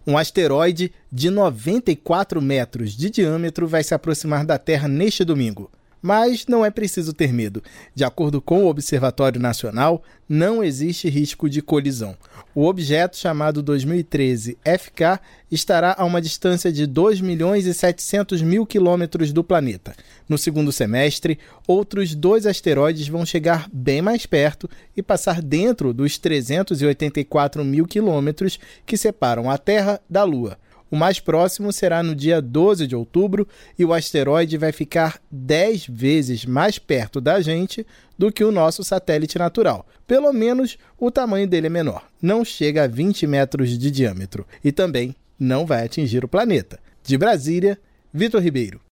Um asteroide de 94 metros de diâmetro vai se aproximar da Terra neste domingo. Mas não é preciso ter medo. De acordo com o Observatório Nacional, não existe risco de colisão. O objeto, chamado 2013 FK, estará a uma distância de 2.700.000 quilômetros do planeta. No segundo semestre, outros 2 asteroides vão chegar bem mais perto e passar dentro dos 384.000 quilômetros que separam a Terra da Lua. O mais próximo será no dia 12 de outubro e o asteroide vai ficar 10 vezes mais perto da gente do que o nosso satélite natural. Pelo menos o tamanho dele é menor, não chega a 20 metros de diâmetro e também não vai atingir o planeta. De Brasília, Vitor Ribeiro.